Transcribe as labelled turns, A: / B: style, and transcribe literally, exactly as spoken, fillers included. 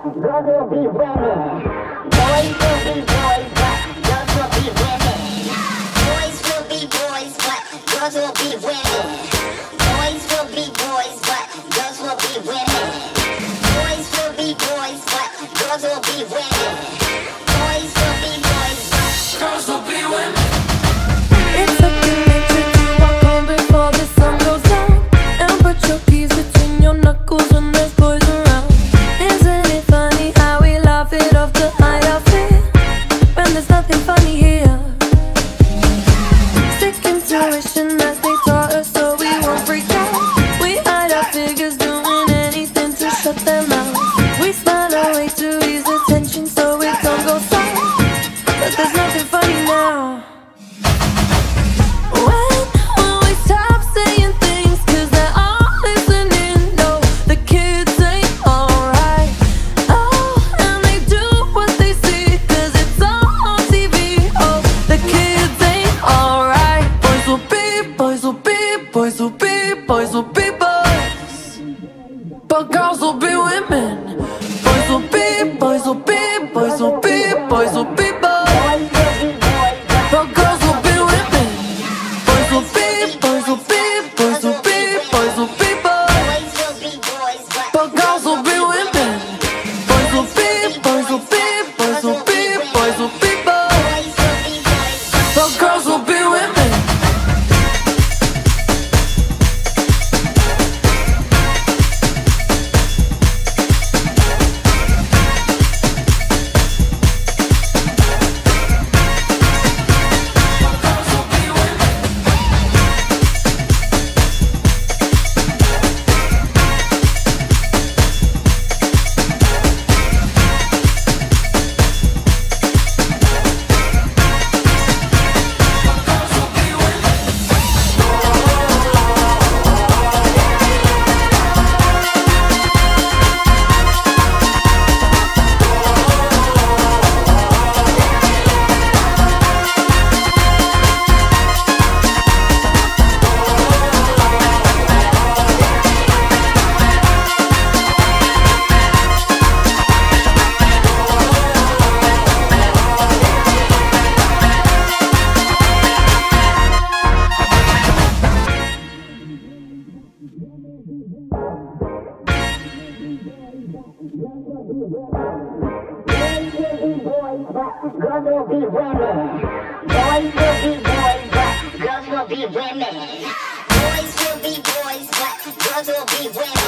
A: girls will be women. Boys will be boys, but girls will be women. Boys will be boys, but girls will be women. Boys will be boys, but girls will be women. Boys will be boys, but girls will be women. Boys will be boys, but girls will be women.
B: It's second nature to walk home before the sun goes down and put your keys between your knuckles when there's boys around. Isn't it funny how we laugh it off to hide our fear when there's nothing funny here? Sick intuition as they taught us so we won't freak out. We hide our figures doing anything to shut them out. We smile away to ease the tension so it don't go south. But there's nothing funny now. Boys will be, boys will be boys, but girls will be women. Boys will be, boys will be, boys will be, boys will be boys, but girls will be women. Boys will be, boys will be, boys will be, boys will be boys, but girls will be women. Boys will be, boys will be, boys will be, boys will be boys, but girls will be women.
A: Girls will be women. Boys will be boys, but girls will be women. Boys will be boys, but girls will be women.